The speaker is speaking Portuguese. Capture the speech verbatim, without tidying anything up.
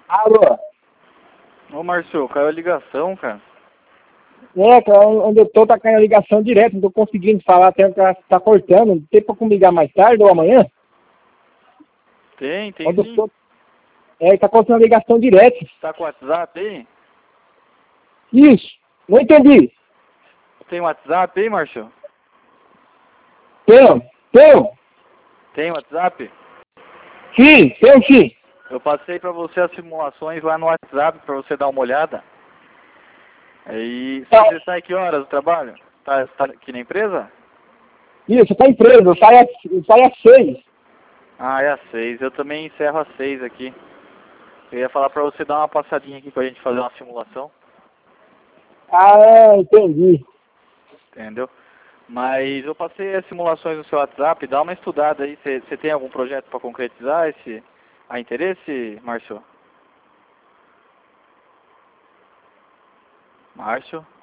Alô? Ô, Márcio, caiu a ligação, cara. É, cara, onde eu tô tá caindo a ligação direto, não tô conseguindo falar, até que tá cortando. Tem pra como ligar mais tarde ou amanhã? Tem, tem Onde sim. eu tô... É, tá cortando a ligação direto. Tá com o WhatsApp aí? Isso, não entendi. Tem WhatsApp aí, Márcio? Tenho, tenho. Tem WhatsApp? Sim, tenho sim. Eu passei pra você as simulações lá no WhatsApp pra você dar uma olhada. Aí, Tá. você sai que horas do trabalho? Tá, tá aqui na empresa? Isso, tá em preso, eu saio, às- eu saio às seis. Ah, é às seis. Eu também encerro às seis aqui. Eu ia falar pra você dar uma passadinha aqui pra gente fazer uma simulação. Ah, entendi. Entendeu? Mas eu passei as simulações no seu WhatsApp, dá uma estudada aí. Você tem algum projeto para concretizar esse a interesse, Márcio? Márcio?